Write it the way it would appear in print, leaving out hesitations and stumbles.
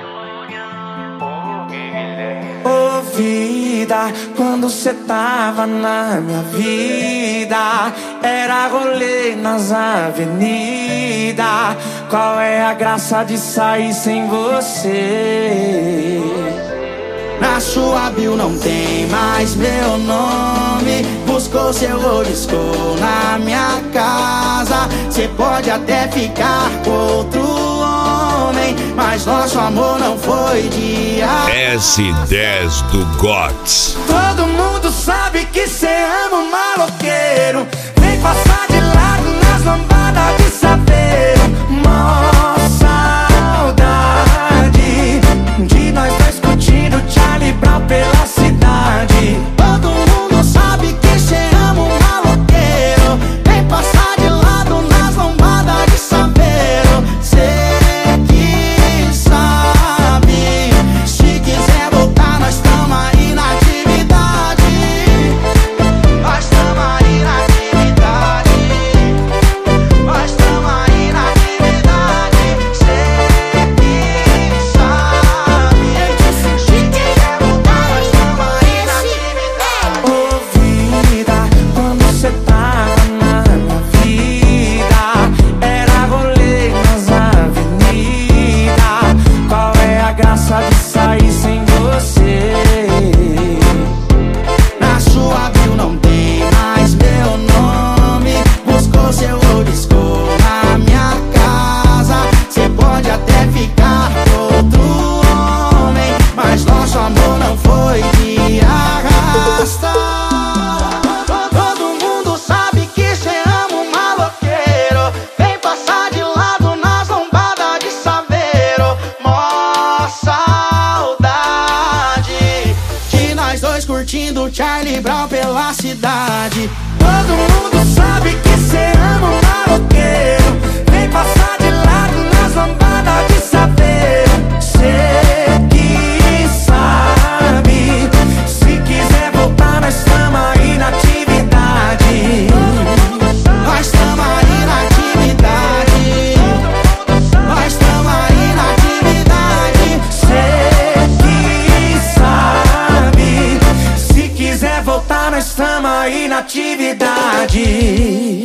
Ô vida, quando cê tava na minha vida, era rolê nas avenidas. Qual é a graça de sair sem você? Na sua bio não tem mais meu nome. Buscou seu oliscou na minha casa. Cê pode até ficar com outro homem, mas nosso amor não foi de S10 do GOTS. Todo mundo sabe que cê ama um maloqueiro. Vem passar de lado nas lambadas de saveiro. Mó saudade de nós dois curtindo Charlie Brown pela cidade. Todo mundo sabe que cê ama um maloqueiro. Vem passar de lado nas lambadas de saveiro. Cê que sabe, se quiser voltar nós tamo aí na atividade. Nós tamo aí na atividade. Nós tamo aí na atividade. Cê que sabe, se quiser voltar nós tamo aí na atividade. Ô vida, quando cê tava na minha vida, era rolê nas avenidas. Qual é a graça de sair sem você? Na sua bio não tem mais meu nome. Buscou seu oliscou na minha casa. Cê pode até ficar com outro homem, mas nosso amor não foi de arrasta. Todo mundo sabe que cê ama um maloqueiro. Vem passar de lado nas lombadas de saveiro. Mó saudade de nós dois curtindo Charlie Brown pela cidade. Todo mundo sabe que cê ama um maloqueiro. Vem passar de lado nas lombadas de saveiro. Cê que sabe, se quiser voltar nós tamo aí na atividade. Nós tamo aí na atividade. Nós tamo aí na atividade. Cê que sabe, se quiser voltar nós tamo aí na atividade.